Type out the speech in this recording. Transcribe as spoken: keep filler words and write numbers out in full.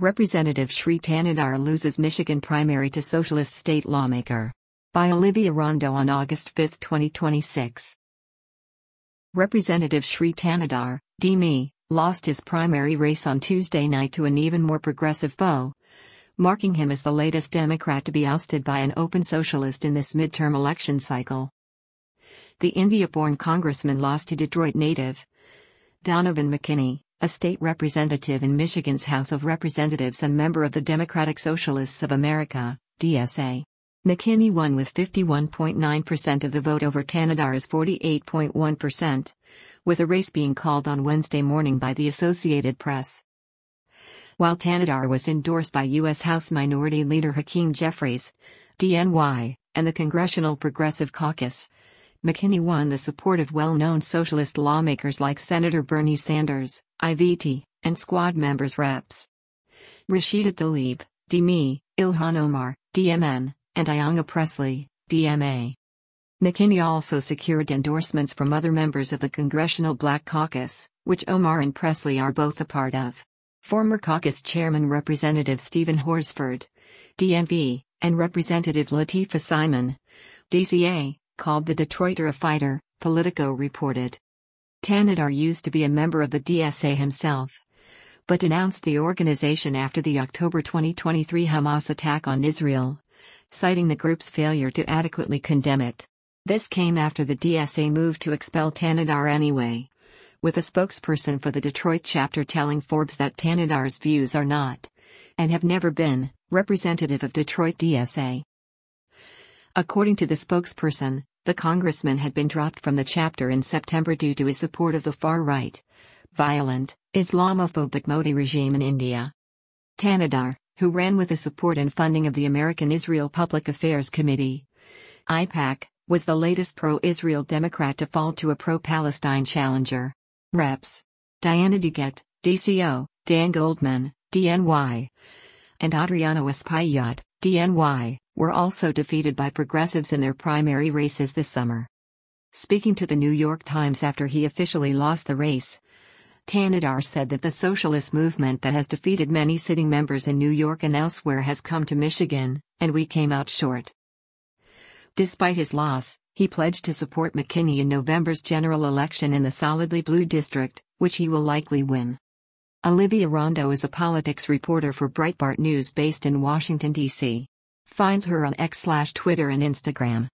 Representative Shri Tanidar loses Michigan primary to socialist state lawmaker. By Olivia Rondo on August fifth, twenty twenty-six. Representative Shri Tanidar, D M I, lost his primary race on Tuesday night to an even more progressive foe, marking him as the latest Democrat to be ousted by an open socialist in this midterm election cycle. The India-born congressman lost to Detroit native Donovan McKinney, a state representative in Michigan's House of Representatives and member of the Democratic Socialists of America, D S A. McKinney won with fifty-one point nine percent of the vote over Tanidar's forty-eight point one percent, with a race being called on Wednesday morning by the Associated Press. While Tanidar was endorsed by U S House Minority Leader Hakeem Jeffries, D N Y, and the Congressional Progressive Caucus, McKinney won the support of well-known socialist lawmakers like Senator Bernie Sanders, I V T, and squad members Reps Rashida Tlaib, D M I, Ilhan Omar, D M N, and Ayanna Pressley, D M A. McKinney also secured endorsements from other members of the Congressional Black Caucus, which Omar and Pressley are both a part of. Former caucus chairman Representative Stephen Horsford, D M V, and Representative Latifah Simon, D C A, called the Detroiter a fighter, Politico reported. Tanidar used to be a member of the D S A himself, but denounced the organization after the October twenty twenty-three Hamas attack on Israel, citing the group's failure to adequately condemn it. This came after the D S A moved to expel Tanidar anyway, with a spokesperson for the Detroit chapter telling Forbes that Tanidar's views are not, and have never been, representative of Detroit D S A. According to the spokesperson, the congressman had been dropped from the chapter in September due to his support of the far-right, violent, Islamophobic Modi regime in India. Tanidar, who ran with the support and funding of the American Israel Public Affairs Committee, I PAC, was the latest pro-Israel Democrat to fall to a pro-Palestine challenger. Reps Diana DeGette, D C O, Dan Goldman, D N Y, and Adriano Espaillat, D N Y, were also defeated by progressives in their primary races this summer. Speaking to the New York Times after he officially lost the race, Tanidar said that the socialist movement that has defeated many sitting members in New York and elsewhere has come to Michigan, and we came out short. Despite his loss, he pledged to support McKinney in November's general election in the solidly blue district, which he will likely win. Olivia Rondo is a politics reporter for Breitbart News based in Washington, D C Find her on X slash Twitter and Instagram.